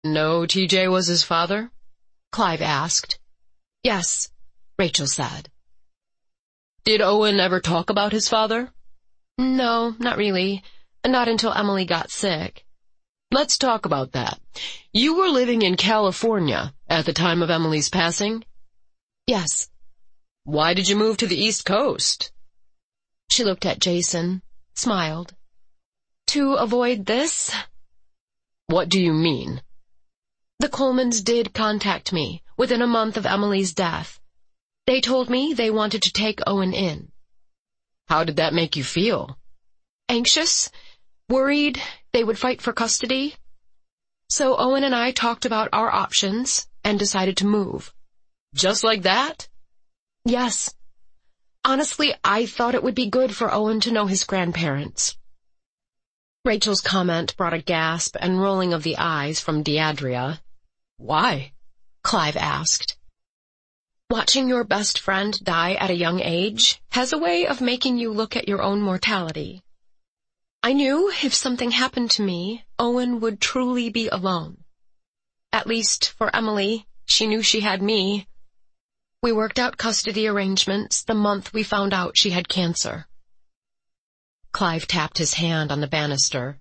No, TJ was his father? Clive asked. Yes, Rachel said. Did Owen ever talk about his father? No, not really. Not until Emily got sick. Let's talk about that. You were living in California at the time of Emily's passing? Yes. Why did you move to the East Coast? She looked at Jason, smiled. To avoid this? What do you mean? The Colemans did contact me within a month of Emily's death. They told me they wanted to take Owen in. How did that make you feel? Anxious, worried they would fight for custody. So Owen and I talked about our options and decided to move. Just like that? Yes. Honestly, I thought it would be good for Owen to know his grandparents. Rachel's comment brought a gasp and rolling of the eyes from Deandria. Why? Clive asked. Watching your best friend die at a young age has a way of making you look at your own mortality. I knew if something happened to me, Owen would truly be alone. At least for Emily, she knew she had me. We worked out custody arrangements the month we found out she had cancer. Clive tapped his hand on the banister.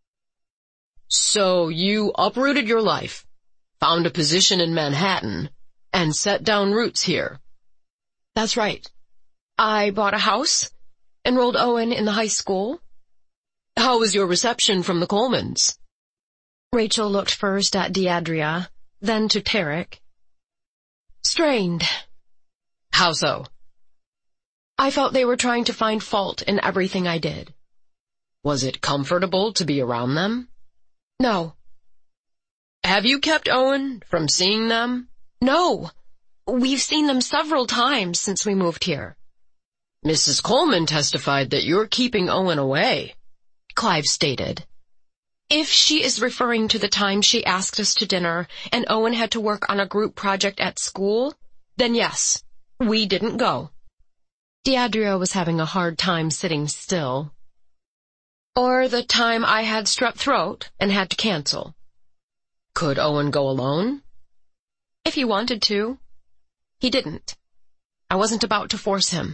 So you uprooted your life, found a position in Manhattan, and set down roots here. That's right. I bought a house, enrolled Owen in the high school. How was your reception from the Colemans? Rachel looked first at Deandria, then to Tarek. Strained. How so? I felt they were trying to find fault in everything I did. Was it comfortable to be around them? No. Have you kept Owen from seeing them? No. We've seen them several times since we moved here. Mrs. Coleman testified that you're keeping Owen away, Clive stated. If she is referring to the time she asked us to dinner and Owen had to work on a group project at school, then yes, we didn't go. Deandria was having a hard time sitting still. Or the time I had strep throat and had to cancel. Could Owen go alone? If he wanted to. He didn't. I wasn't about to force him.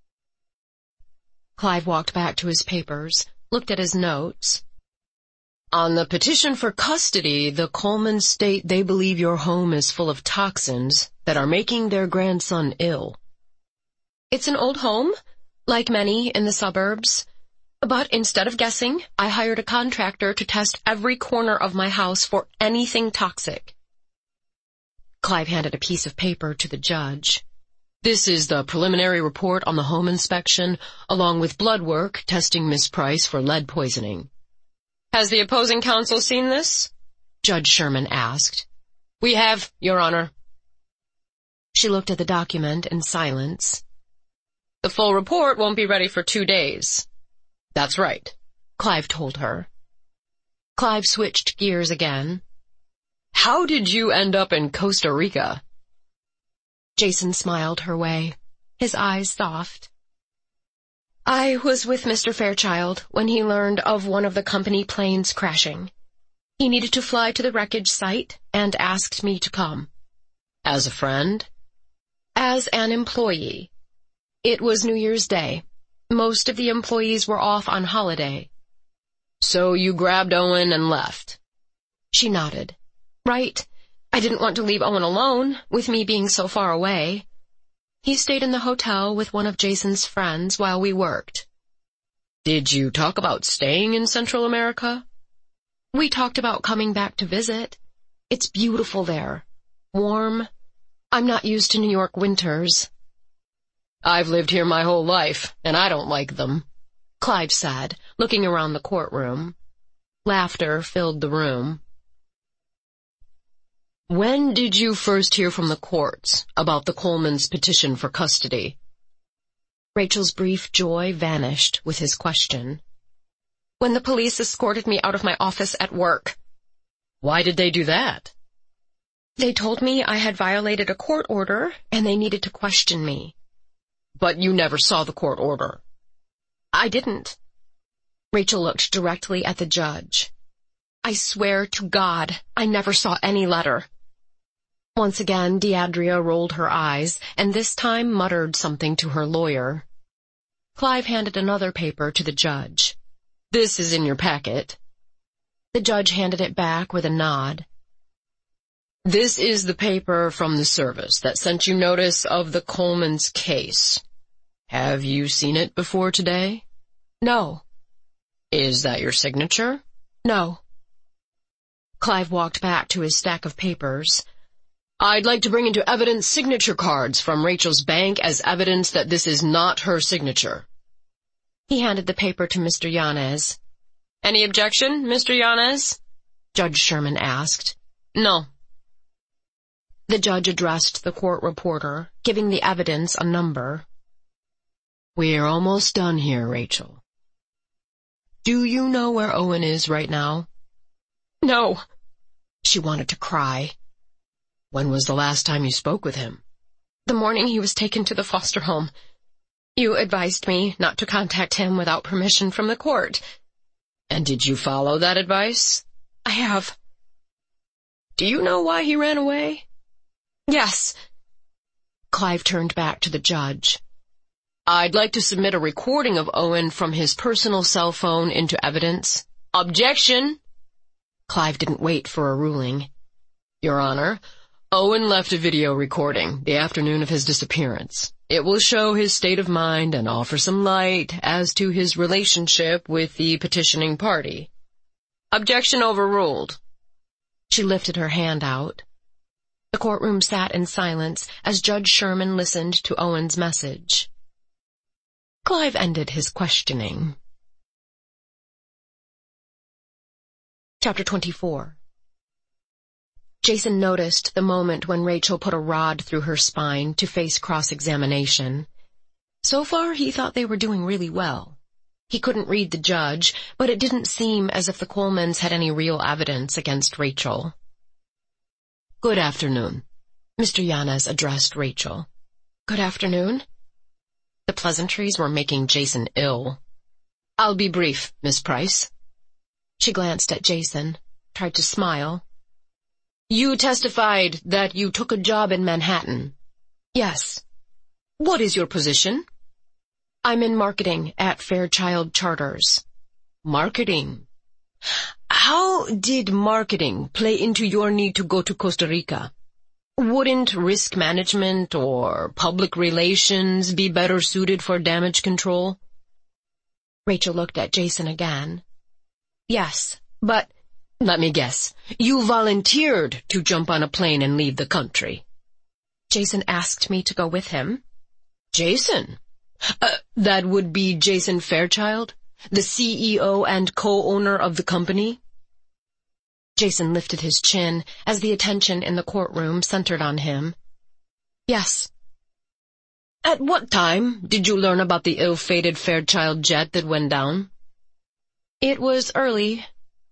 Clive walked back to his papers, looked at his notes. On the petition for custody, the Colemans state they believe your home is full of toxins that are making their grandson ill. It's an old home, like many in the suburbs. But instead of guessing, I hired a contractor to test every corner of my house for anything toxic. Clive handed a piece of paper to the judge. This is the preliminary report on the home inspection, along with blood work testing Miss Price for lead poisoning. Has the opposing counsel seen this? Judge Sherman asked. We have, Your Honor. She looked at the document in silence. The full report won't be ready for 2 days. That's right, Clive told her. Clive switched gears again. How did you end up in Costa Rica? Jason smiled her way, his eyes soft. I was with Mr. Fairchild when he learned of one of the company planes crashing. He needed to fly to the wreckage site and asked me to come. As a friend? As an employee. It was New Year's Day. Most of the employees were off on holiday. So you grabbed Owen and left? She nodded. Right. I didn't want to leave Owen alone, with me being so far away. He stayed in the hotel with one of Jason's friends while we worked. Did you talk about staying in Central America? We talked about coming back to visit. It's beautiful there. Warm. I'm not used to New York winters. I've lived here my whole life, and I don't like them, Clive said, looking around the courtroom. Laughter filled the room. When did you first hear from the courts about the Colemans' petition for custody? Rachel's brief joy vanished with his question. When the police escorted me out of my office at work. Why did they do that? They told me I had violated a court order, and they needed to question me. But you never saw the court order. I didn't. Rachel looked directly at the judge. I swear to God, I never saw any letter. Once again, Deandria rolled her eyes, and this time muttered something to her lawyer. Clive handed another paper to the judge. This is in your packet. The judge handed it back with a nod. This is the paper from the service that sent you notice of the Coleman's case. Have you seen it before today? No. Is that your signature? No. Clive walked back to his stack of papers. I'd like to bring into evidence signature cards from Rachel's bank as evidence that this is not her signature. He handed the paper to Mr. Yanez. Any objection, Mr. Yanez? Judge Sherman asked. No. The judge addressed the court reporter, giving the evidence a number. We're almost done here, Rachel. Do you know where Owen is right now? No. She wanted to cry. When was the last time you spoke with him? The morning he was taken to the foster home. You advised me not to contact him without permission from the court. And did you follow that advice? I have. Do you know why he ran away? Yes. Clive turned back to the judge. I'd like to submit a recording of Owen from his personal cell phone into evidence. Objection! Clive didn't wait for a ruling. Your Honor, Owen left a video recording the afternoon of his disappearance. It will show his state of mind and offer some light as to his relationship with the petitioning party. Objection overruled. She lifted her hand out. The courtroom sat in silence as Judge Sherman listened to Owen's message. Clive ended his questioning. Chapter 24. Jason noticed the moment when Rachel put a rod through her spine to face cross-examination. So far, he thought they were doing really well. He couldn't read the judge, but it didn't seem as if the Colemans had any real evidence against Rachel. Good afternoon. Mr. Yanez addressed Rachel. Good afternoon. The pleasantries were making Jason ill. I'll be brief, Miss Price. She glanced at Jason, tried to smile. You testified that you took a job in Manhattan. Yes. What is your position? I'm in marketing at Fairchild Charters. Marketing? How did marketing play into your need to go to Costa Rica? Wouldn't risk management or public relations be better suited for damage control? Rachel looked at Jason again. Yes, but... Let me guess. You volunteered to jump on a plane and leave the country. Jason asked me to go with him. Jason? That would be Jason Fairchild, the CEO and co-owner of the company? Jason lifted his chin as the attention in the courtroom centered on him. Yes. At what time did you learn about the ill-fated Fairchild jet that went down? It was early.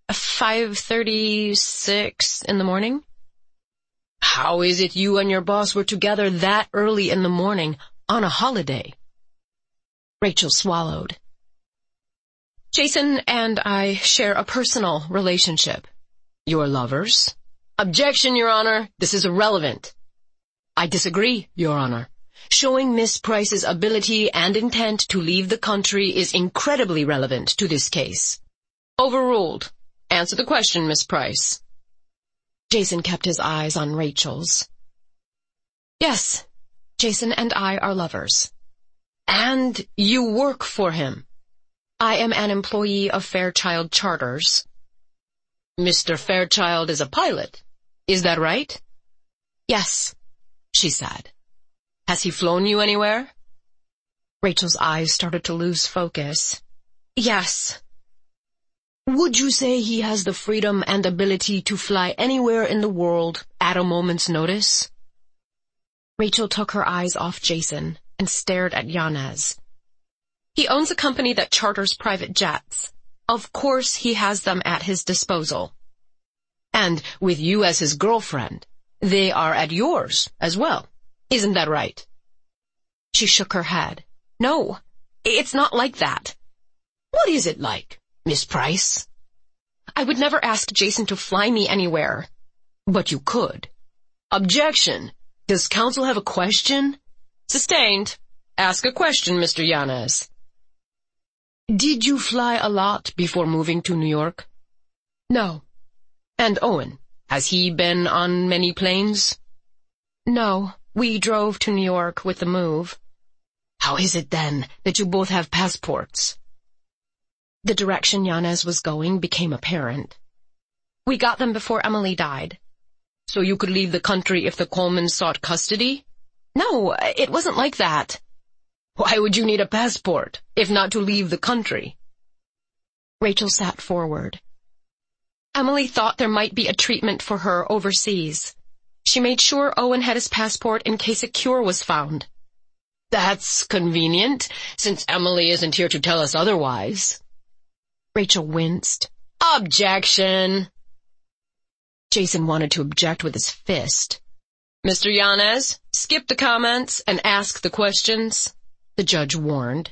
5:36 in the morning. How is it you and your boss were together that early in the morning on a holiday? Rachel swallowed. Jason and I share a personal relationship. Your lovers? Objection, Your Honor. This is irrelevant. I disagree, Your Honor. Showing Miss Price's ability and intent to leave the country is incredibly relevant to this case. Overruled. Answer the question, Miss Price. Jason kept his eyes on Rachel's. Yes, Jason and I are lovers. And you work for him. I am an employee of Fairchild Charters. Mr. Fairchild is a pilot. Is that right? Yes, she said. Has he flown you anywhere? Rachel's eyes started to lose focus. Yes. Would you say he has the freedom and ability to fly anywhere in the world at a moment's notice? Rachel took her eyes off Jason and stared at Yanez. He owns a company that charters private jets. Of course he has them at his disposal. And with you as his girlfriend, they are at yours as well. Isn't that right? She shook her head. No, it's not like that. What is it like, Miss Price? I would never ask Jason to fly me anywhere. But you could. Objection. Does counsel have a question? Sustained. Ask a question, Mr. Yanez. Did you fly a lot before moving to New York? No. And Owen, has he been on many planes? No, we drove to New York with the move. How is it then that you both have passports? The direction Yanez was going became apparent. We got them before Emily died. So you could leave the country if the Colemans sought custody? No, it wasn't like that. Why would you need a passport, if not to leave the country? Rachel sat forward. Emily thought there might be a treatment for her overseas. She made sure Owen had his passport in case a cure was found. That's convenient, since Emily isn't here to tell us otherwise. Rachel winced. Objection! Jason wanted to object with his fist. Mr. Yanez, skip the comments and ask the questions, the judge warned.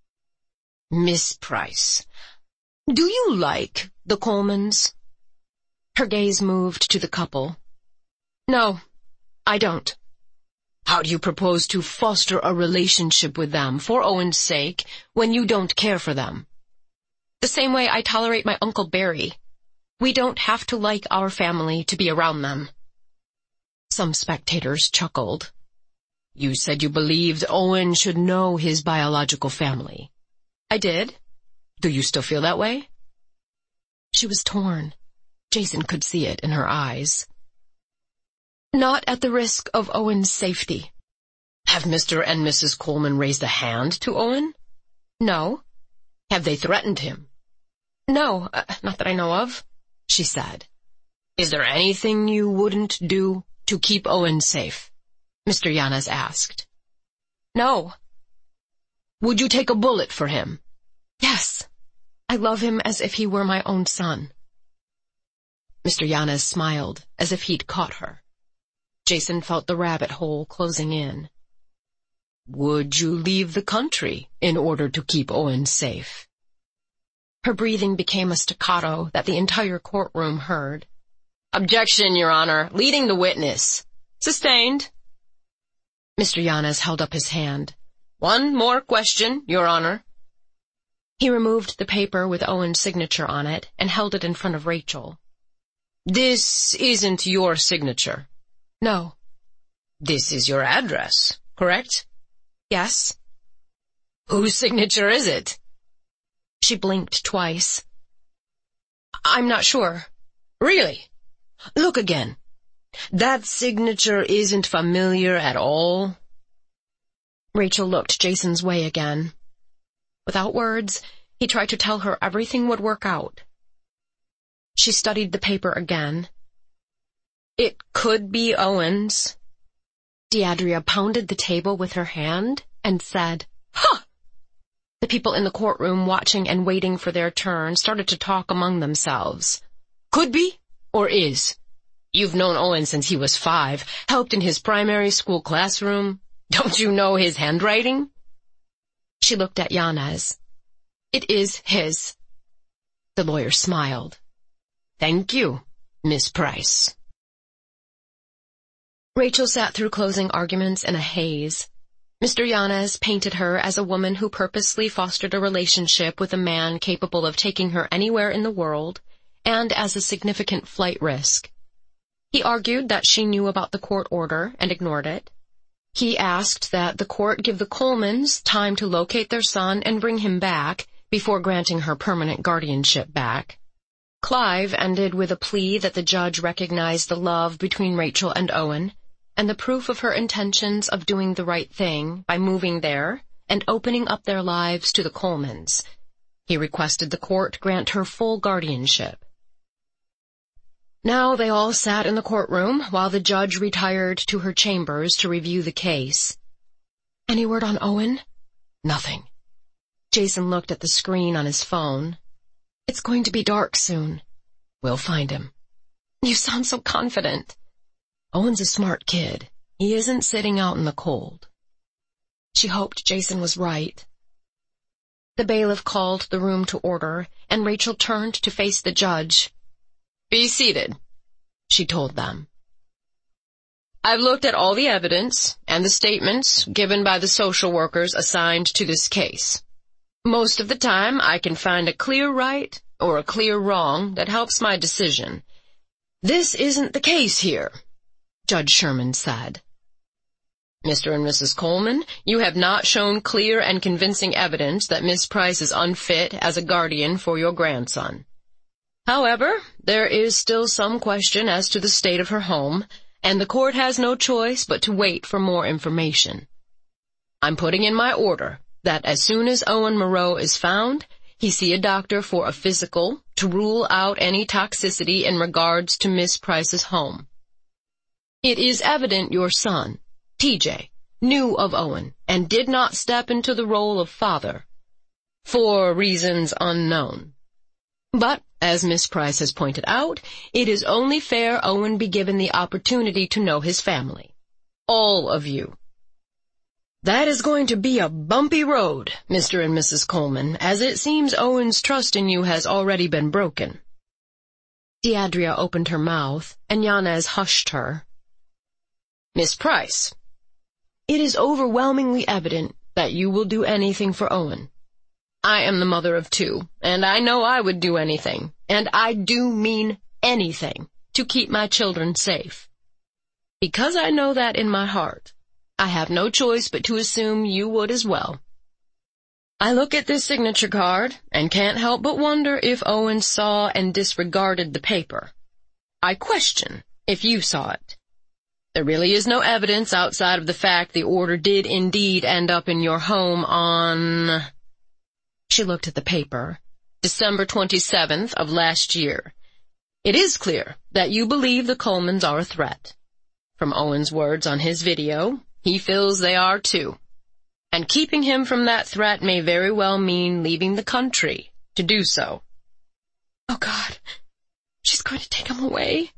Miss Price, do you like the Colemans? Her gaze moved to the couple. No, I don't. How do you propose to foster a relationship with them for Owen's sake when you don't care for them? The same way I tolerate my Uncle Barry. We don't have to like our family to be around them. Some spectators chuckled. You said you believed Owen should know his biological family. I did. Do you still feel that way? She was torn. Jason could see it in her eyes. Not at the risk of Owen's safety. Have Mr. and Mrs. Coleman raised a hand to Owen? No. Have they threatened him? No, not that I know of, she said. Is there anything you wouldn't do to keep Owen safe? Mr. Yanez asked. No. Would you take a bullet for him? Yes. I love him as if he were my own son. Mr. Yanez smiled, as if he'd caught her. Jason felt the rabbit hole closing in. Would you leave the country in order to keep Owen safe? Her breathing became a staccato that the entire courtroom heard. Objection, Your Honor. Leading the witness. Sustained. Mr. Yanez held up his hand. One more question, Your Honor. He removed the paper with Owen's signature on it and held it in front of Rachel. This isn't your signature. No. This is your address, correct? Yes. Whose signature is it? She blinked twice. I'm not sure. Really? Look again. That signature isn't familiar at all? Rachel looked Jason's way again. Without words, he tried to tell her everything would work out. She studied the paper again. It could be Owen's. Deandria pounded the table with her hand and said, "Huh!" The people in the courtroom, watching and waiting for their turn, started to talk among themselves. Could be, or is. You've known Owen since he was 5, helped in his primary school classroom. Don't you know his handwriting? She looked at Yanez. It is his. The lawyer smiled. Thank you, Miss Price. Rachel sat through closing arguments in a haze. Mr. Yanez painted her as a woman who purposely fostered a relationship with a man capable of taking her anywhere in the world, and as a significant flight risk. He argued that she knew about the court order and ignored it. He asked that the court give the Colemans time to locate their son and bring him back before granting her permanent guardianship back. Clive ended with a plea that the judge recognized the love between Rachel and Owen, and the proof of her intentions of doing the right thing by moving there and opening up their lives to the Colemans. He requested the court grant her full guardianship. Now they all sat in the courtroom while the judge retired to her chambers to review the case. Any word on Owen? Nothing. Jason looked at the screen on his phone. It's going to be dark soon. We'll find him. You sound so confident. Owen's a smart kid. He isn't sitting out in the cold. She hoped Jason was right. The bailiff called the room to order, and Rachel turned to face the judge. "Be seated," she told them. "I've looked at all the evidence and the statements given by the social workers assigned to this case. Most of the time, I can find a clear right or a clear wrong that helps my decision. This isn't the case here," Judge Sherman said. "Mr. and Mrs. Coleman, you have not shown clear and convincing evidence that Miss Price is unfit as a guardian for your grandson. However, there is still some question as to the state of her home, and the court has no choice but to wait for more information. I'm putting in my order that as soon as Owen Moreau is found, he see a doctor for a physical to rule out any toxicity in regards to Miss Price's home. It is evident your son, TJ, knew of Owen and did not step into the role of father, for reasons unknown. But, as Miss Price has pointed out, it is only fair Owen be given the opportunity to know his family. All of you. That is going to be a bumpy road, Mr. and Mrs. Coleman, as it seems Owen's trust in you has already been broken." Deandria opened her mouth, and Yanez hushed her. "Miss Price, it is overwhelmingly evident that you will do anything for Owen. I am the mother of two, and I know I would do anything, and I do mean anything, to keep my children safe. Because I know that in my heart, I have no choice but to assume you would as well. I look at this signature card and can't help but wonder if Owen saw and disregarded the paper. I question if you saw it. There really is no evidence outside of the fact the order did indeed end up in your home on..." She looked at the paper. "December 27th of last year. It is clear that you believe the Colemans are a threat. From Owen's words on his video, he feels they are too. And keeping him from that threat may very well mean leaving the country to do so." "Oh, God, she's going to take him away."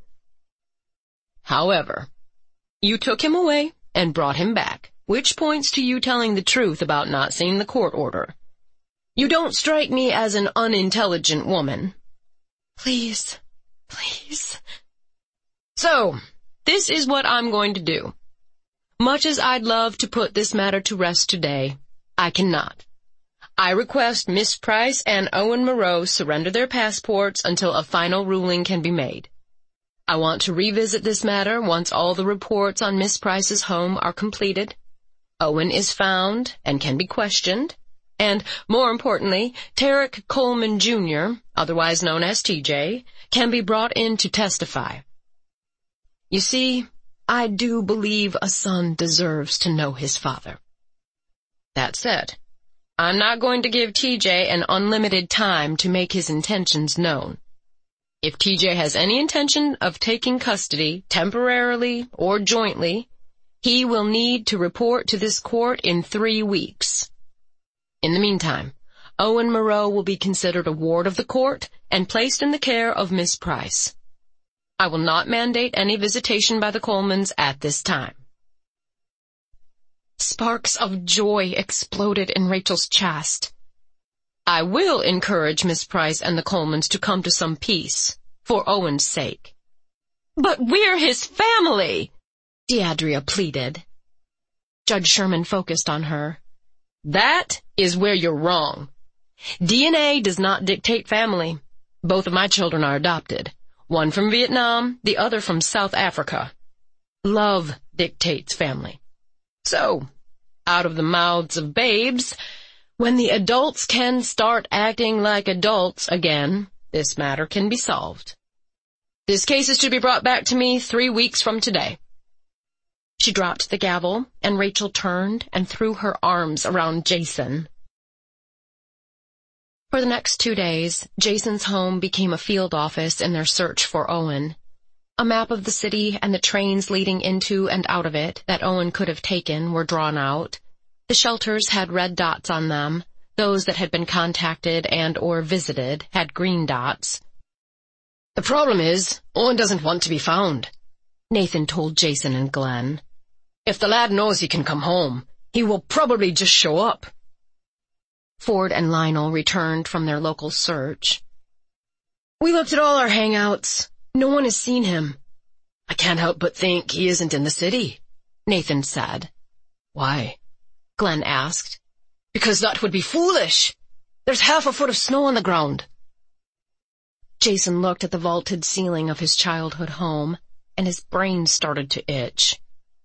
"However, you took him away and brought him back, which points to you telling the truth about not seeing the court order. You don't strike me as an unintelligent woman." Please, please." "So, this is what I'm going to do. Much as I'd love to put this matter to rest today, I cannot. I request Miss Price and Owen Moreau surrender their passports until a final ruling can be made. I want to revisit this matter once all the reports on Miss Price's home are completed, Owen is found and can be questioned, and, more importantly, Tarek Coleman, Jr., otherwise known as TJ, can be brought in to testify. You see, I do believe a son deserves to know his father. That said, I'm not going to give TJ an unlimited time to make his intentions known. If TJ has any intention of taking custody, temporarily or jointly, he will need to report to this court in 3 weeks. In the meantime, Owen Moreau will be considered a ward of the court and placed in the care of Miss Price. I will not mandate any visitation by the Colemans at this time." Sparks of joy exploded in Rachel's chest. "I will encourage Miss Price and the Colemans to come to some peace, for Owen's sake." "But we're his family," Deandria pleaded. Judge Sherman focused on her. "That is where you're wrong. DNA does not dictate family. Both of my children are adopted. One from Vietnam, the other from South Africa. Love dictates family. So, out of the mouths of babes, when the adults can start acting like adults again, this matter can be solved. This case is to be brought back to me 3 weeks from today." She dropped the gavel, and Rachel turned and threw her arms around Jason. For the next 2 days, Jason's home became a field office in their search for Owen. A map of the city and the trains leading into and out of it that Owen could have taken were drawn out. The shelters had red dots on them. Those that had been contacted and or visited had green dots. "The problem is, Owen doesn't want to be found," Nathan told Jason and Glenn. "If the lad knows he can come home, he will probably just show up." Ford and Lionel returned from their local search. "We looked at all our hangouts. No one has seen him." "I can't help but think he isn't in the city," Nathan said. "Why?" Glenn asked. "Because that would be foolish. There's half a foot of snow on the ground." Jason looked at the vaulted ceiling of his childhood home, and his brain started to itch.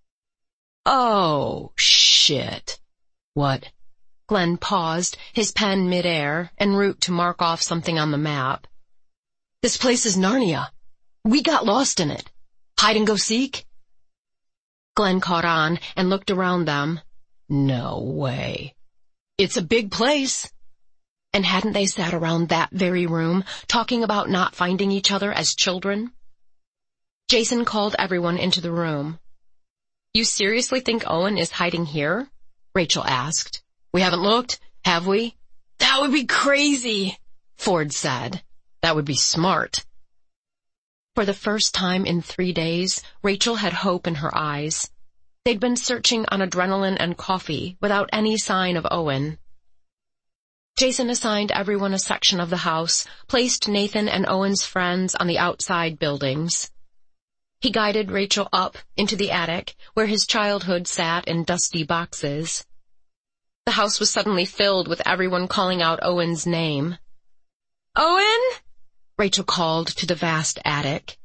"Oh, shit." "What?" Glenn paused, his pen midair, en route to mark off something on the map. "This place is Narnia. We got lost in it. Hide and go seek?" Glenn caught on and looked around them. No way. "It's a big place." And hadn't they sat around that very room, talking about not finding each other as children? Jason called everyone into the room. "You seriously think Owen is hiding here?" Rachel asked. "We haven't looked, have we?" "That would be crazy," Ford said. "That would be smart." For the first time in 3 days, Rachel had hope in her eyes. They'd been searching on adrenaline and coffee without any sign of Owen. Jason assigned everyone a section of the house, placed Nathan and Owen's friends on the outside buildings. He guided Rachel up into the attic, where his childhood sat in dusty boxes. The house was suddenly filled with everyone calling out Owen's name. "Owen?" Rachel called to the vast attic.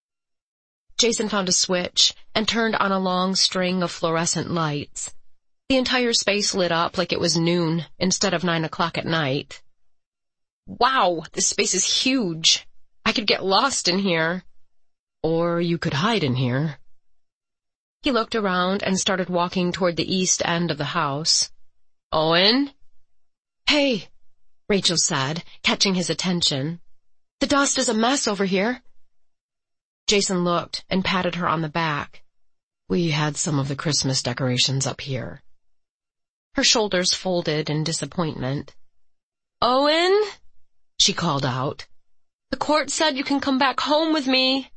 Jason found a switch and turned on a long string of fluorescent lights. The entire space lit up like it was noon instead of 9 o'clock at night. "Wow, this space is huge. I could get lost in here." "Or you could hide in here." He looked around and started walking toward the east end of the house. "Owen?" "Hey," Rachel said, catching his attention. "The dust is a mess over here." Jason looked and patted her on the back. "We had some of the Christmas decorations up here." Her shoulders folded in disappointment. "Owen?" she called out. "The court said you can come back home with me."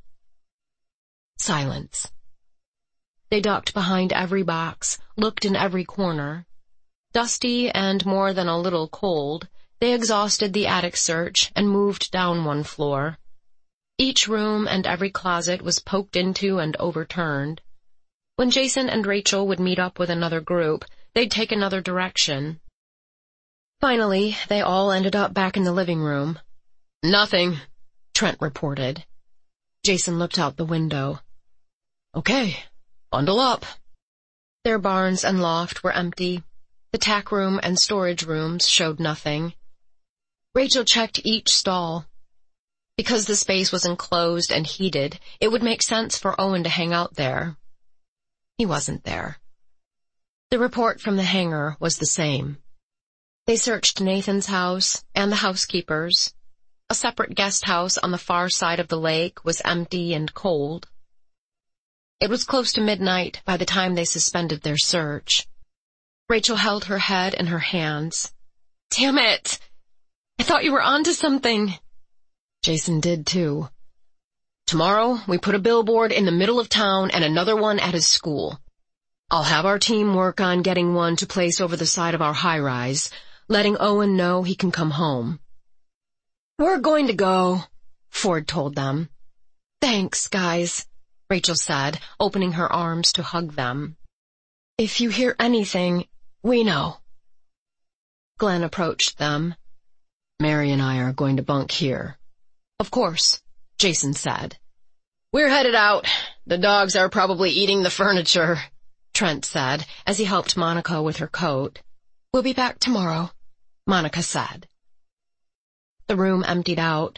Silence. They ducked behind every box, looked in every corner. Dusty and more than a little cold, they exhausted the attic search and moved down 1 floor. Each room and every closet was poked into and overturned. When Jason and Rachel would meet up with another group, they'd take another direction. Finally, they all ended up back in the living room. "Nothing," Trent reported. Jason looked out the window. "Okay, bundle up." Their barns and loft were empty. The tack room and storage rooms showed nothing. Rachel checked each stall. Because the space was enclosed and heated, it would make sense for Owen to hang out there. He wasn't there. The report from the hangar was the same. They searched Nathan's house and the housekeeper's. A separate guest house on the far side of the lake was empty and cold. It was close to midnight by the time they suspended their search. Rachel held her head in her hands. "Damn it! I thought you were onto something." Jason did too. "Tomorrow we put a billboard in the middle of town and another one at his school. I'll have our team work on getting one to place over the side of our high-rise, letting Owen know he can come home." "We're going to go," Ford told them. "Thanks, guys," Rachel said, opening her arms to hug them. "If you hear anything, we know." Glenn approached them. "Mary and I are going to bunk here." "Of course," Jason said. "We're headed out. The dogs are probably eating the furniture," Trent said, as he helped Monica with her coat. "We'll be back tomorrow," Monica said. The room emptied out.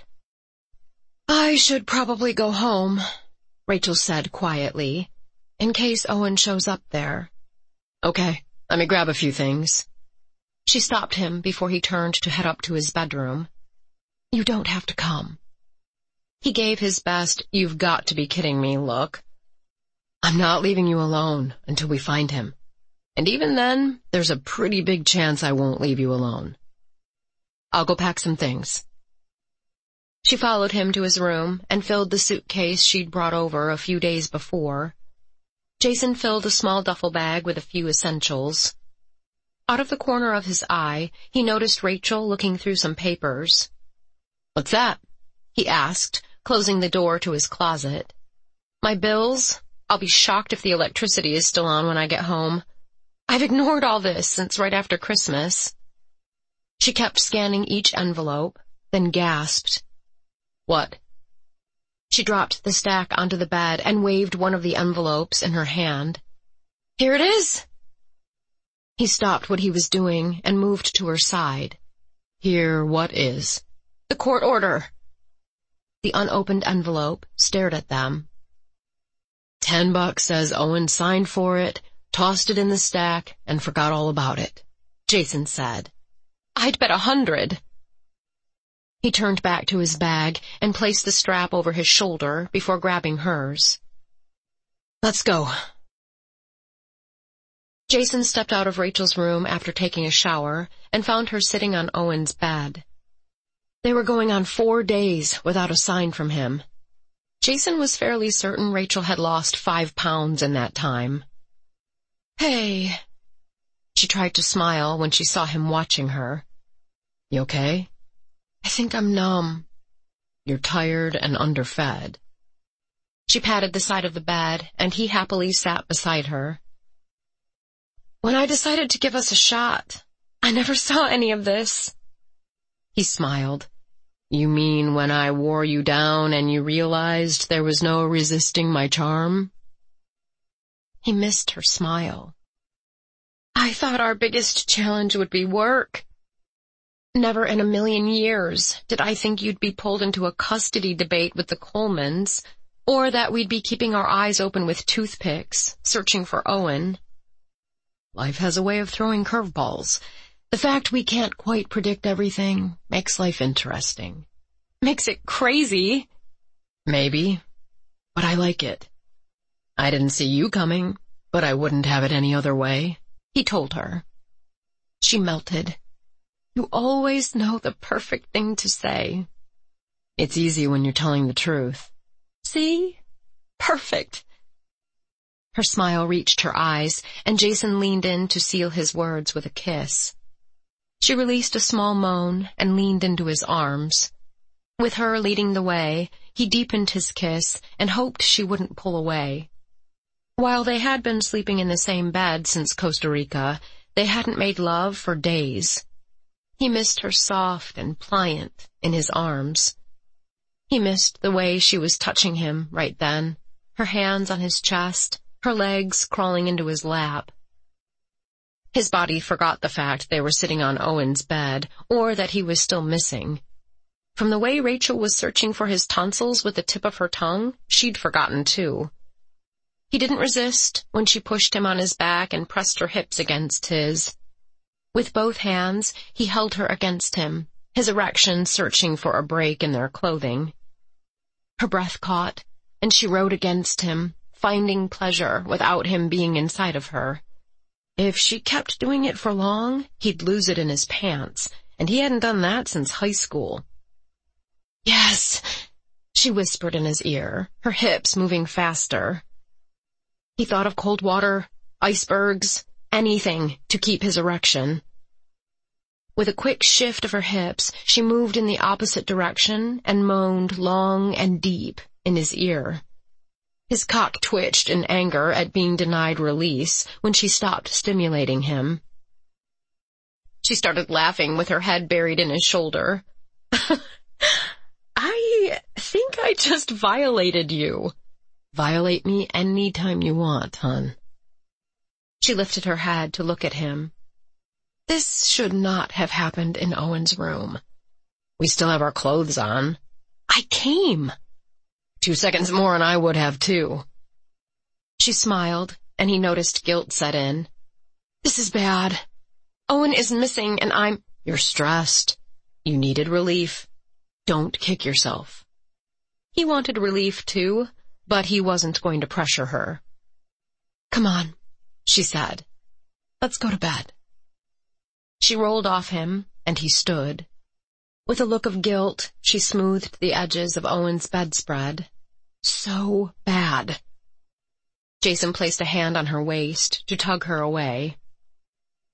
"I should probably go home," Rachel said quietly, "in case Owen shows up there." "Okay, let me grab a few things." She stopped him before he turned to head up to his bedroom. "You don't have to come." He gave his best "you've got to be kidding me" look. "I'm not leaving you alone until we find him. And even then, there's a pretty big chance I won't leave you alone. I'll go pack some things." She followed him to his room and filled the suitcase she'd brought over a few days before. Jason filled a small duffel bag with a few essentials. Out of the corner of his eye, he noticed Rachel looking through some papers. "What's that?" he asked, closing the door to his closet. "My bills? I'll be shocked if the electricity is still on when I get home. I've ignored all this since right after Christmas." She kept scanning each envelope, then gasped. "What?" She dropped the stack onto the bed and waved one of the envelopes in her hand. "Here it is!" He stopped what he was doing and moved to her side. "Here what is?" "The court order." The unopened envelope stared at them. $10 says Owen signed for it, tossed it in the stack, and forgot all about it, Jason said. "I'd bet 100. He turned back to his bag and placed the strap over his shoulder before grabbing hers. "Let's go." Jason stepped out of Rachel's room after taking a shower and found her sitting on Owen's bed. They were going on 4 days without a sign from him. Jason was fairly certain Rachel had lost 5 pounds in that time. "Hey." She tried to smile when she saw him watching her. "You okay?" "I think I'm numb." "You're tired and underfed." She patted the side of the bed, and he happily sat beside her. "When I decided to give us a shot, I never saw any of this." He smiled. "You mean when I wore you down and you realized there was no resisting my charm?" He missed her smile. "I thought our biggest challenge would be work. Never in a million years did I think you'd be pulled into a custody debate with the Colemans, or that we'd be keeping our eyes open with toothpicks, searching for Owen. Life has a way of throwing curveballs. The fact we can't quite predict everything makes life interesting." "Makes it crazy." "Maybe, but I like it. I didn't see you coming, but I wouldn't have it any other way," he told her. She melted. "You always know the perfect thing to say." "It's easy when you're telling the truth." "See? Perfect." Her smile reached her eyes, and Jason leaned in to seal his words with a kiss. She released a small moan and leaned into his arms. With her leading the way, he deepened his kiss and hoped she wouldn't pull away. While they had been sleeping in the same bed since Costa Rica, they hadn't made love for days. He missed her soft and pliant in his arms. He missed the way she was touching him right then, her hands on his chest, her legs crawling into his lap. His body forgot the fact they were sitting on Owen's bed, or that he was still missing. From the way Rachel was searching for his tonsils with the tip of her tongue, she'd forgotten too. He didn't resist when she pushed him on his back and pressed her hips against his. With both hands, he held her against him, his erection searching for a break in their clothing. Her breath caught, and she rode against him, finding pleasure without him being inside of her. If she kept doing it for long, he'd lose it in his pants, and he hadn't done that since high school. "Yes," she whispered in his ear, her hips moving faster. He thought of cold water, icebergs, anything to keep his erection. With a quick shift of her hips, she moved in the opposite direction and moaned long and deep in his ear. His cock twitched in anger at being denied release when she stopped stimulating him. She started laughing with her head buried in his shoulder. "I think I just violated you." "Violate me any time you want, hon." She lifted her head to look at him. "This should not have happened in Owen's room. We still have our clothes on. I came. 2 seconds more and I would have too." She smiled, and he noticed guilt set in. "This is bad. Owen is missing and I'm—" "You're stressed. You needed relief. Don't kick yourself." He wanted relief too, but he wasn't going to pressure her. "Come on," she said. "Let's go to bed." She rolled off him, and he stood. With a look of guilt, she smoothed the edges of Owen's bedspread. So bad. Jason placed a hand on her waist to tug her away.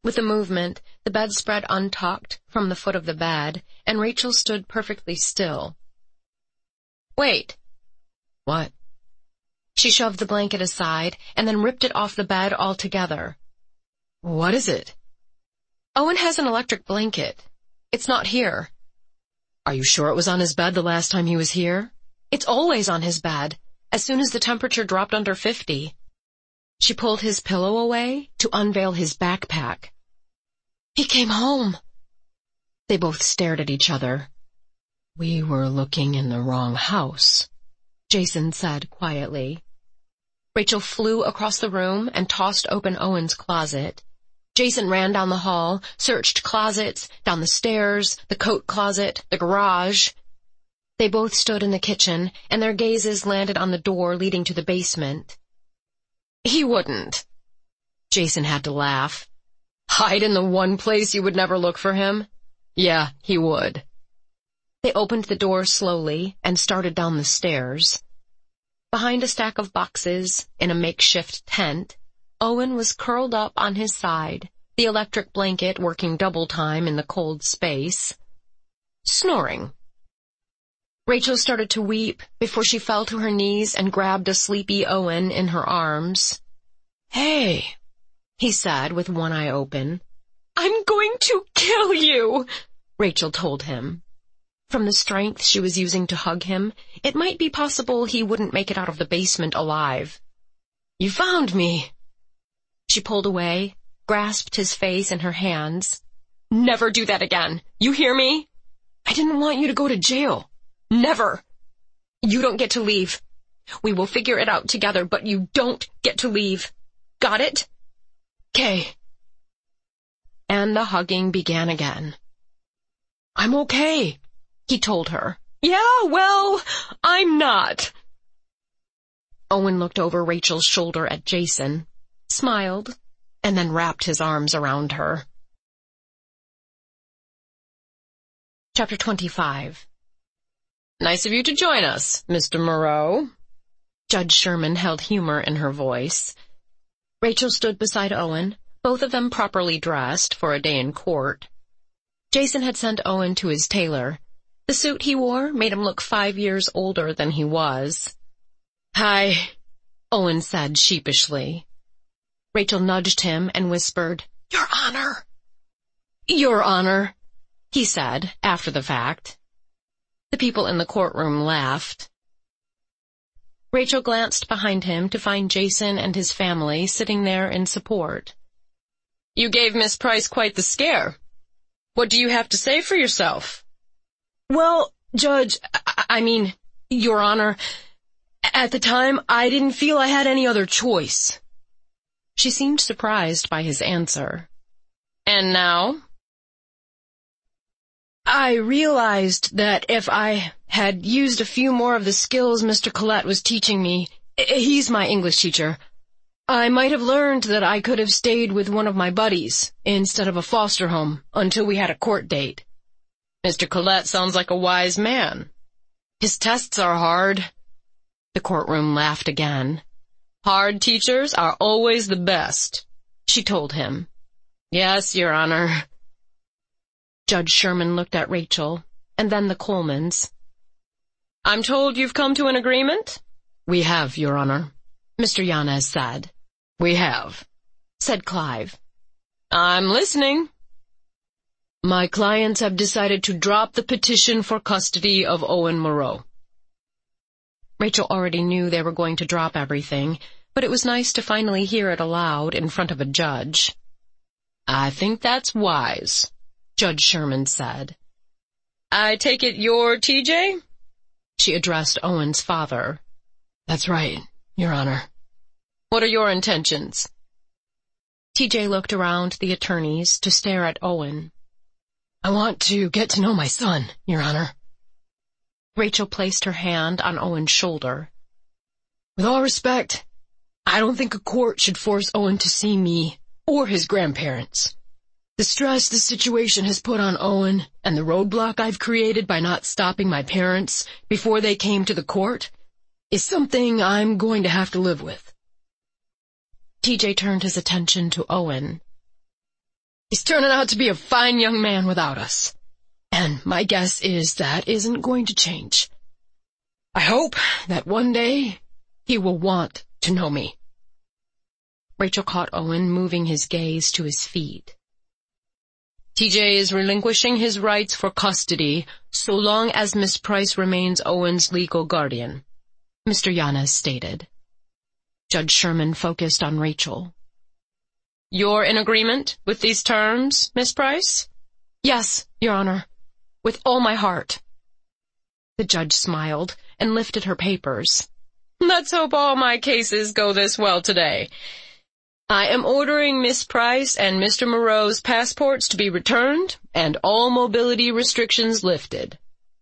With a movement, the bedspread untucked from the foot of the bed, and Rachel stood perfectly still. "Wait." "What?" She shoved the blanket aside, and then ripped it off the bed altogether. "What is it?" "Owen has an electric blanket. It's not here." "Are you sure it was on his bed the last time he was here?" "It's always on his bed, as soon as the temperature dropped under 50. She pulled his pillow away to unveil his backpack. "He came home." They both stared at each other. "We were looking in the wrong house," Jason said quietly. Rachel flew across the room and tossed open Owen's closet. Jason ran down the hall, searched closets, down the stairs, the coat closet, the garage. They both stood in the kitchen, and their gazes landed on the door leading to the basement. "He wouldn't." Jason had to laugh. "Hide in the one place you would never look for him? Yeah, he would." They opened the door slowly and started down the stairs. Behind a stack of boxes, in a makeshift tent, Owen was curled up on his side, the electric blanket working double time in the cold space, snoring. Rachel started to weep before she fell to her knees and grabbed a sleepy Owen in her arms. "Hey," he said with one eye open. "I'm going to kill you," Rachel told him. From the strength she was using to hug him, it might be possible he wouldn't make it out of the basement alive. "You found me." She pulled away, grasped his face in her hands. "Never do that again. You hear me?" "I didn't want you to go to jail." "Never. You don't get to leave. We will figure it out together, but you don't get to leave. Got it?" "'Kay." And the hugging began again. "I'm okay," he told her. "Yeah, well, I'm not." Owen looked over Rachel's shoulder at Jason, smiled, and then wrapped his arms around her. Chapter 25. "Nice of you to join us, Mr. Moreau." Judge Sherman held humor in her voice. Rachel stood beside Owen, both of them properly dressed for a day in court. Jason had sent Owen to his tailor. The suit he wore made him look 5 years older than he was. "Hi," Owen said sheepishly. Rachel nudged him and whispered, "Your Honor." "Your Honor," he said after the fact. The people in the courtroom laughed. Rachel glanced behind him to find Jason and his family sitting there in support. "You gave Miss Price quite the scare. What do you have to say for yourself?" "Well, Judge, I mean, Your Honor, at the time, I didn't feel I had any other choice." She seemed surprised by his answer. "And now?" "I realized that if I had used a few more of the skills Mr. Collette was teaching me, he's my English teacher, I might have learned that I could have stayed with one of my buddies instead of a foster home until we had a court date." "Mr. Collette sounds like a wise man. His tests are hard." The courtroom laughed again. "Hard teachers are always the best," she told him. "Yes, Your Honor." Judge Sherman looked at Rachel, and then the Colemans. "I'm told you've come to an agreement?" "We have, Your Honor," Mr. Yanez said. "We have," said Clive. "I'm listening." "My clients have decided to drop the petition for custody of Owen Moreau." Rachel already knew they were going to drop everything, but it was nice to finally hear it aloud in front of a judge. "I think that's wise," Judge Sherman said. "I take it you're TJ?" She addressed Owen's father. "That's right, Your Honor." "What are your intentions?" TJ looked around the attorneys to stare at Owen. "I want to get to know my son, Your Honor." Rachel placed her hand on Owen's shoulder. "With all respect, I don't think a court should force Owen to see me or his grandparents. The stress this situation has put on Owen and the roadblock I've created by not stopping my parents before they came to the court is something I'm going to have to live with." TJ turned his attention to Owen. He's turning out to be a fine young man without us. And my guess is that isn't going to change. I hope that one day he will want to know me. Rachel caught Owen moving his gaze to his feet. TJ is relinquishing his rights for custody so long as Miss Price remains Owen's legal guardian, Mr. Yanez stated. Judge Sherman focused on Rachel. You're in agreement with these terms, Miss Price? Yes, Your Honor, with all my heart. The judge smiled and lifted her papers. Let's hope all my cases go this well today. I am ordering Miss Price and Mr. Moreau's passports to be returned and all mobility restrictions lifted.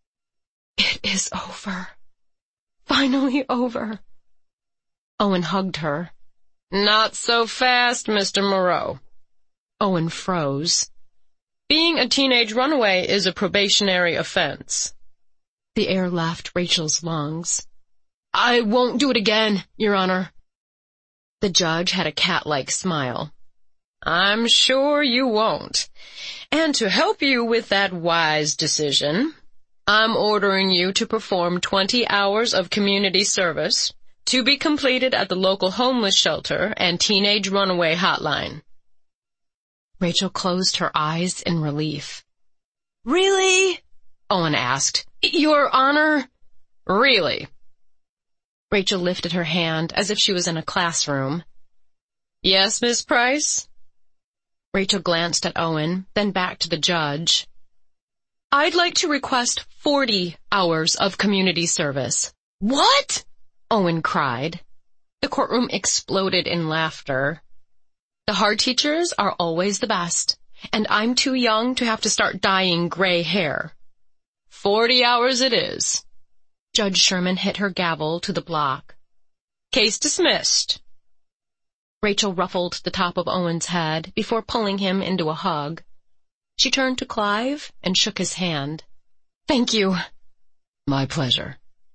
It is over. Finally over. Owen hugged her. Not so fast, Mr. Moreau. Owen froze. Being a teenage runaway is a probationary offense. The air left Rachel's lungs. I won't do it again, Your Honor. The judge had a cat-like smile. I'm sure you won't. And to help you with that wise decision, I'm ordering you to perform 20 hours of community service to be completed at the local homeless shelter and teenage runaway hotline. Rachel closed her eyes in relief. Really? Owen asked. Your Honor? Really? Rachel lifted her hand as if she was in a classroom. Yes, Miss Price? Rachel glanced at Owen, then back to the judge. I'd like to request 40 hours of community service. What? Owen cried. The courtroom exploded in laughter. The hard teachers are always the best, and I'm too young to have to start dyeing gray hair. 40 hours it is. Judge Sherman hit her gavel to the block. Case dismissed. Rachel ruffled the top of Owen's head before pulling him into a hug. She turned to Clive and shook his hand. Thank you. My pleasure.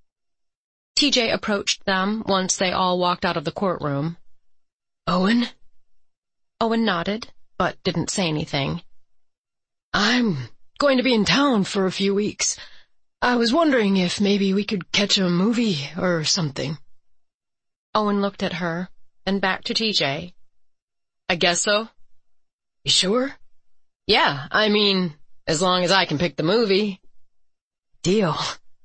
TJ approached them once they all walked out of the courtroom. Owen? Owen nodded, but didn't say anything. I'm going to be in town for a few weeks. I was wondering if maybe we could catch a movie or something. Owen looked at her, then back to TJ. I guess so. You sure? Yeah, I mean, as long as I can pick the movie. Deal.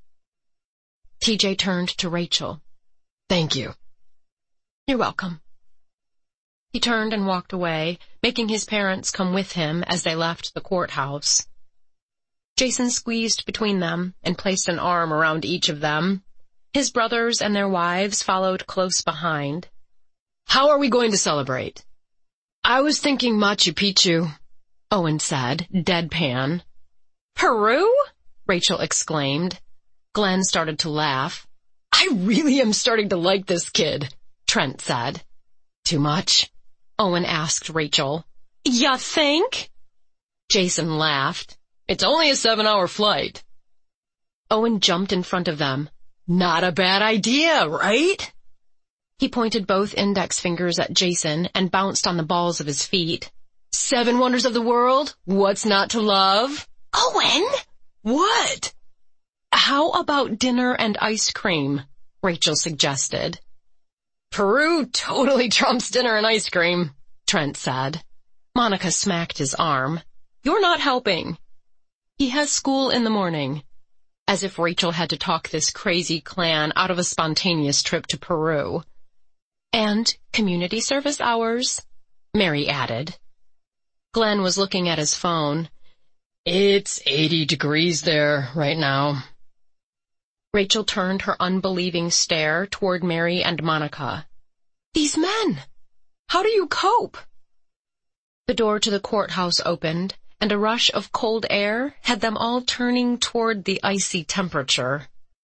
TJ turned to Rachel. Thank you. You're welcome. He turned and walked away, making his parents come with him as they left the courthouse. Jason squeezed between them and placed an arm around each of them. His brothers and their wives followed close behind. How are we going to celebrate? I was thinking Machu Picchu, Owen said, deadpan. Peru? Rachel exclaimed. Glenn started to laugh. I really am starting to like this kid, Trent said. Too much? Owen asked Rachel. Ya think? Jason laughed. It's only a 7-hour flight. Owen jumped in front of them. Not a bad idea, right? He pointed both index fingers at Jason and bounced on the balls of his feet. 7 wonders of the world? What's not to love? Owen! What? How about dinner and ice cream? Rachel suggested. Peru totally trumps dinner and ice cream, Trent said. Monica smacked his arm. You're not helping. He has school in the morning. As if Rachel had to talk this crazy clan out of a spontaneous trip to Peru. And community service hours, Mary added. Glenn was looking at his phone. It's 80 degrees there right now. Rachel turned her unbelieving stare toward Mary and Monica. These men! How do you cope? The door to the courthouse opened, and a rush of cold air had them all turning toward the icy temperature.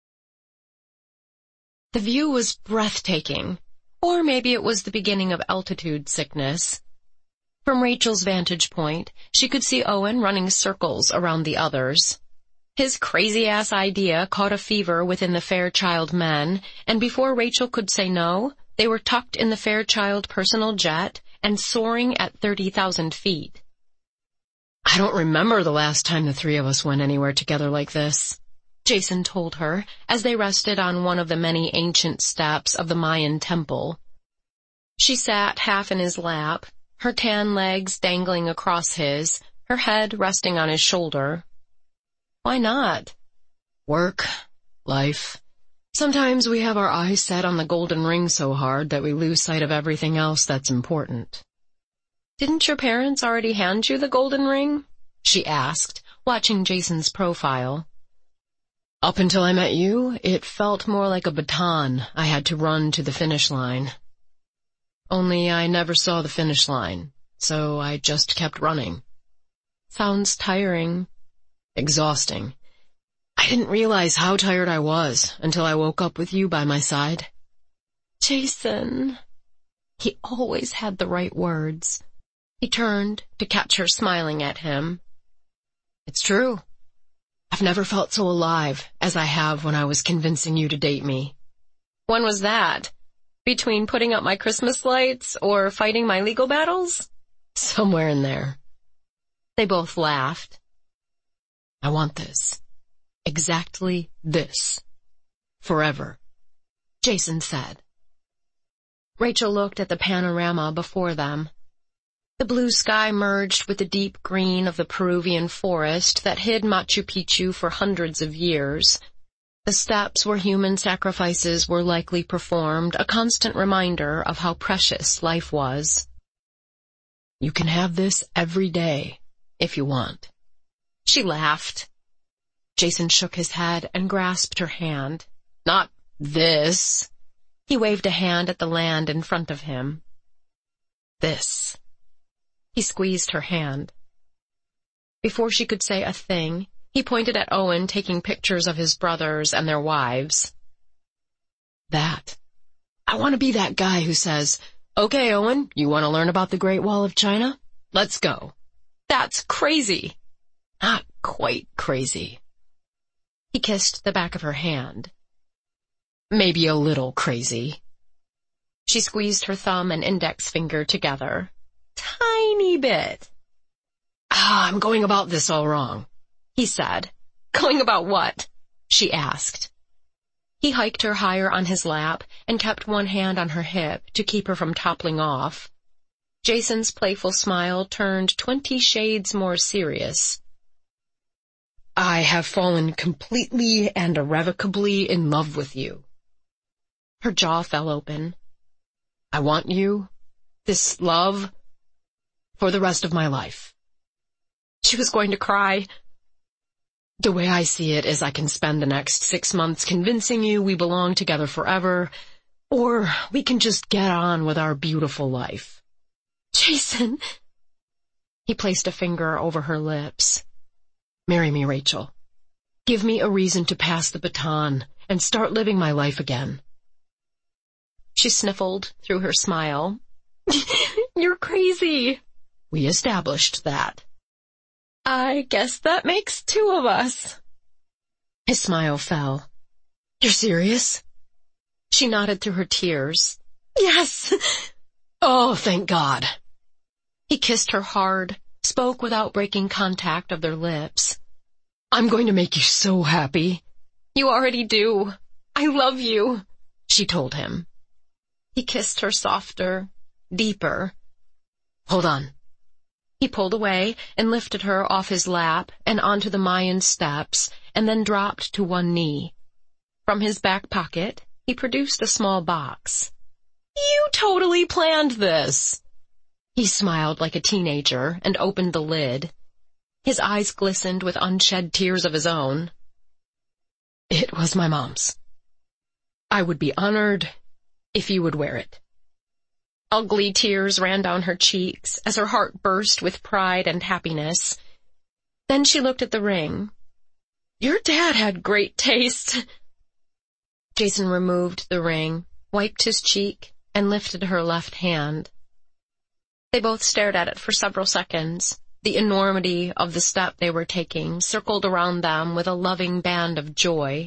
The view was breathtaking, or maybe it was the beginning of altitude sickness. From Rachel's vantage point, she could see Owen running circles around the others. His crazy-ass idea caught a fever within the Fairchild men, and before Rachel could say no, they were tucked in the Fairchild personal jet and soaring at 30,000 feet. I don't remember the last time the three of us went anywhere together like this, Jason told her as they rested on one of the many ancient steps of the Mayan temple. She sat half in his lap, her tan legs dangling across his, her head resting on his shoulder. Why not? Work, life. Sometimes we have our eyes set on the golden ring so hard that we lose sight of everything else that's important. Didn't your parents already hand you the golden ring? She asked, watching Jason's profile. Up until I met you, it felt more like a baton I had to run to the finish line. Only I never saw the finish line, so I just kept running. Sounds tiring. Exhausting. I didn't realize how tired I was until I woke up with you by my side. Jason. He always had the right words. He turned to catch her smiling at him. It's true. I've never felt so alive as I have when I was convincing you to date me. When was that? Between putting up my Christmas lights or fighting my legal battles? Somewhere in there. They both laughed. I want this. Exactly this. Forever, Jason said. Rachel looked at the panorama before them. The blue sky merged with the deep green of the Peruvian forest that hid Machu Picchu for hundreds of years. The steps where human sacrifices were likely performed, a constant reminder of how precious life was. You can have this every day, if you want. She laughed. Jason shook his head and grasped her hand. Not this. He waved a hand at the land in front of him. This. He squeezed her hand. Before she could say a thing, he pointed at Owen taking pictures of his brothers and their wives. That. I want to be that guy who says, "Okay, Owen, you want to learn about the Great Wall of China? Let's go." That's crazy. Not quite crazy. He kissed the back of her hand. Maybe a little crazy. She squeezed her thumb and index finger together. Tiny bit. I'm going about this all wrong, he said. Going about what? She asked. He hiked her higher on his lap and kept one hand on her hip to keep her from toppling off. Jason's playful smile turned 20 shades more serious. I have fallen completely and irrevocably in love with you. Her jaw fell open. I want you, this love, for the rest of my life. She was going to cry. The way I see it is I can spend the next 6 months convincing you we belong together forever, or we can just get on with our beautiful life. Jason! He placed a finger over her lips. Marry me, Rachel. Give me a reason to pass the baton and start living my life again. She sniffled through her smile. You're crazy. We established that. I guess that makes 2 of us. His smile fell. You're serious? She nodded through her tears. Yes. Oh, thank God. He kissed her hard, spoke without breaking contact of their lips. I'm going to make you so happy. You already do. I love you, she told him. He kissed her softer, deeper. Hold on. He pulled away and lifted her off his lap and onto the Mayan steps, and then dropped to one knee. From his back pocket, he produced a small box. You totally planned this. He smiled like a teenager and opened the lid. His eyes glistened with unshed tears of his own. It was my mom's. I would be honored if you would wear it. Ugly tears ran down her cheeks as her heart burst with pride and happiness. Then she looked at the ring. Your dad had great taste. Jason removed the ring, wiped his cheek, and lifted her left hand. They both stared at it for several seconds. The enormity of the step they were taking circled around them with a loving band of joy.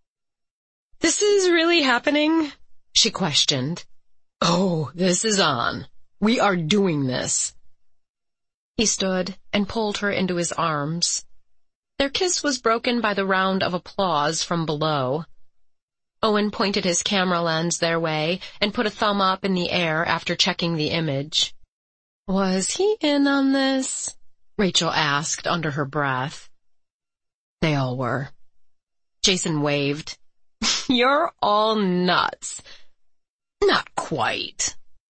This is really happening? She questioned. Oh, this is on. We are doing this. He stood and pulled her into his arms. Their kiss was broken by the round of applause from below. Owen pointed his camera lens their way and put a thumb up in the air after checking the image. "Was he in on this?" Rachel asked under her breath. They all were. Jason waved. "You're all nuts." "Not quite."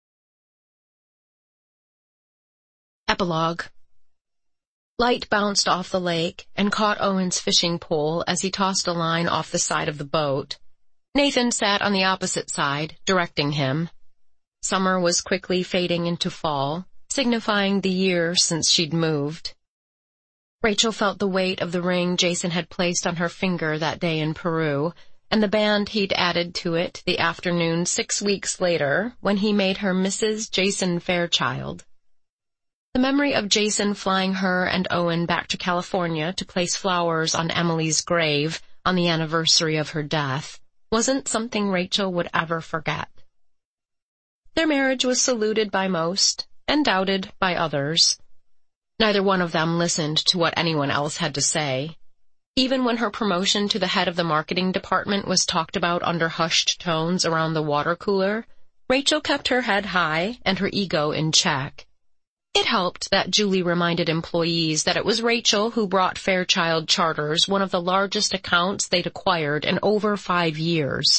Epilogue. Light bounced off the lake and caught Owen's fishing pole as he tossed a line off the side of the boat. Nathan sat on the opposite side, directing him. Summer was quickly fading into fall, signifying the year since she'd moved. Rachel felt the weight of the ring Jason had placed on her finger that day in Peru, and the band he'd added to it the afternoon 6 weeks later when he made her Mrs. Jason Fairchild. The memory of Jason flying her and Owen back to California to place flowers on Emily's grave on the anniversary of her death wasn't something Rachel would ever forget. Their marriage was saluted by most and doubted by others. Neither one of them listened to what anyone else had to say. Even when her promotion to the head of the marketing department was talked about under hushed tones around the water cooler, Rachel kept her head high and her ego in check. It helped that Julie reminded employees that it was Rachel who brought Fairchild Charters one of the largest accounts they'd acquired in over 5 years.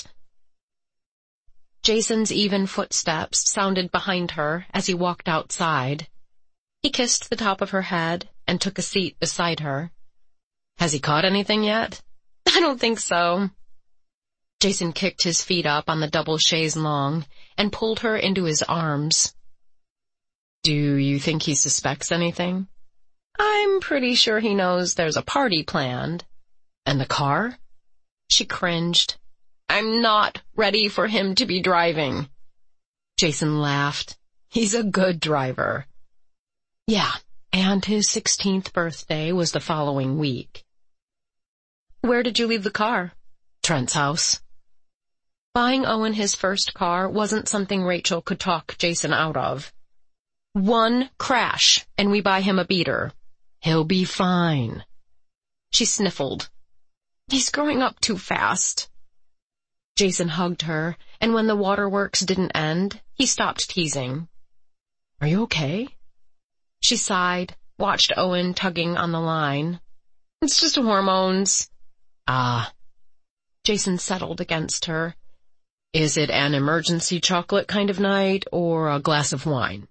Jason's even footsteps sounded behind her as he walked outside. He kissed the top of her head and took a seat beside her. "Has he caught anything yet?" "I don't think so." Jason kicked his feet up on the double chaise longue and pulled her into his arms. "Do you think he suspects anything?" "I'm pretty sure he knows there's a party planned." "And the car?" She cringed. "I'm not ready for him to be driving." Jason laughed. "He's a good driver." "Yeah, and his 16th birthday was the following week." "Where did you leave the car?" "Trent's house." Buying Owen his first car wasn't something Rachel could talk Jason out of. "One crash, and we buy him a beater. He'll be fine." She sniffled. "He's growing up too fast." Jason hugged her, and when the waterworks didn't end, he stopped teasing. "Are you okay?" She sighed, watched Owen tugging on the line. "It's just hormones." "Ah." Jason settled against her. "Is it an emergency chocolate kind of night, or a glass of wine?"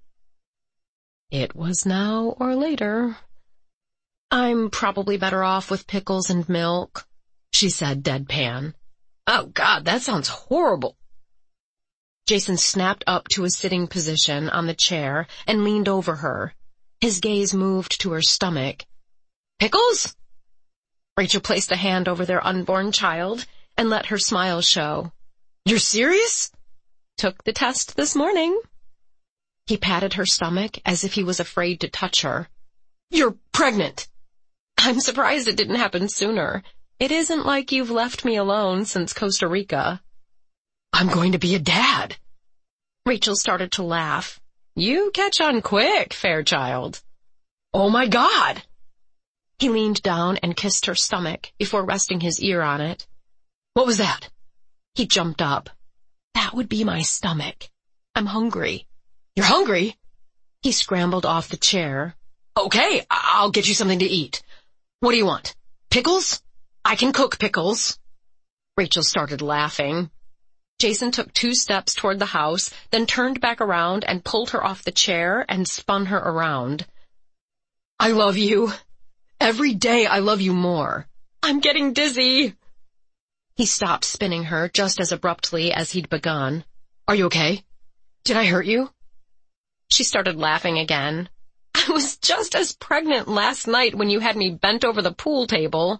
It was now or later. "I'm probably better off with pickles and milk," she said deadpan. "Oh, God, that sounds horrible." Jason snapped up to a sitting position on the chair and leaned over her. His gaze moved to her stomach. "Pickles?" Rachel placed a hand over their unborn child and let her smile show. "You're serious?" "Took the test this morning." He patted her stomach as if he was afraid to touch her. "You're pregnant." "I'm surprised it didn't happen sooner. It isn't like you've left me alone since Costa Rica." "I'm going to be a dad." Rachel started to laugh. "You catch on quick, Fairchild." "Oh my God!" He leaned down and kissed her stomach before resting his ear on it. "What was that?" He jumped up. "That would be my stomach. I'm hungry." "You're hungry?" He scrambled off the chair. "Okay, I'll get you something to eat. What do you want? Pickles? I can cook pickles." Rachel started laughing. Jason took 2 steps toward the house, then turned back around and pulled her off the chair and spun her around. "I love you. Every day I love you more. I'm getting dizzy." He stopped spinning her just as abruptly as he'd begun. "Are you okay? Did I hurt you?" She started laughing again. "I was just as pregnant last night when you had me bent over the pool table."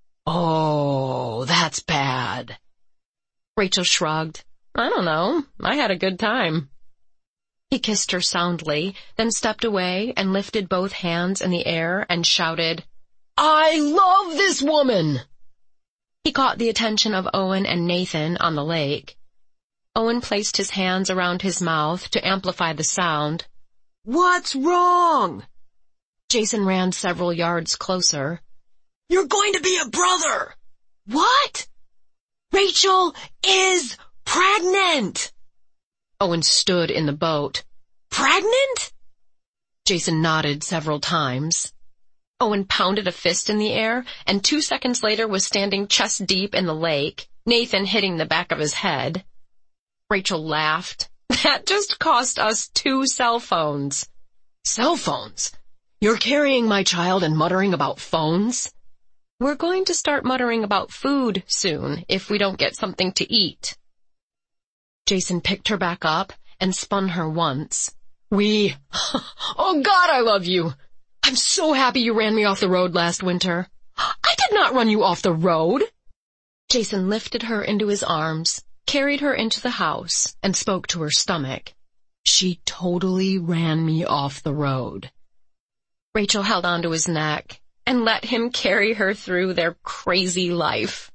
"Oh, that's bad." Rachel shrugged. "I don't know. I had a good time." He kissed her soundly, then stepped away and lifted both hands in the air and shouted, "I love this woman!" He caught the attention of Owen and Nathan on the lake. Owen placed his hands around his mouth to amplify the sound. "What's wrong?" Jason ran several yards closer. "You're going to be a brother!" "What?" "Rachel is pregnant!" Owen stood in the boat. "Pregnant?" Jason nodded several times. Owen pounded a fist in the air, and 2 seconds later was standing chest deep in the lake, Nathan hitting the back of his head. Rachel laughed. "That just cost us 2 cell phones." "Cell phones? You're carrying my child and muttering about phones?" "We're going to start muttering about food soon if we don't get something to eat." Jason picked her back up and spun her once. Oh God, I love you. I'm so happy you ran me off the road last winter." "I did not run you off the road." Jason lifted her into his arms, carried her into the house, and spoke to her stomach. "She totally ran me off the road." Rachel held onto his neck and let him carry her through their crazy life.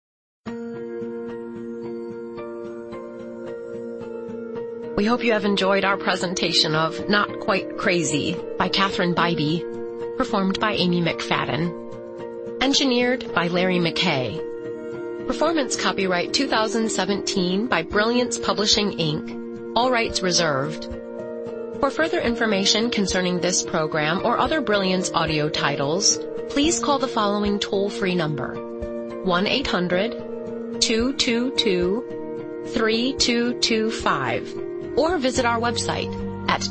We hope you have enjoyed our presentation of Not Quite Crazy by Catherine Bybee, performed by Amy McFadden. Engineered by Larry McKay. Performance copyright 2017 by Brilliance Publishing, Inc., all rights reserved. For further information concerning this program or other Brilliance audio titles, please call the following toll-free number, 1-800-222-3225, or visit our website at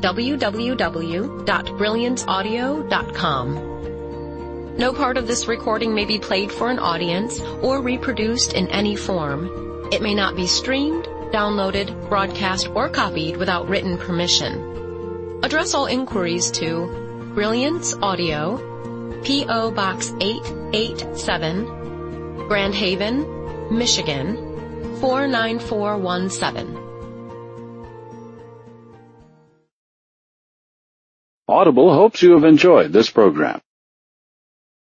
www.brillianceaudio.com. No part of this recording may be played for an audience or reproduced in any form. It may not be streamed, downloaded, broadcast, or copied without written permission. Address all inquiries to Brilliance Audio, P.O. Box 887, Grand Haven, Michigan, 49417. Audible hopes you have enjoyed this program.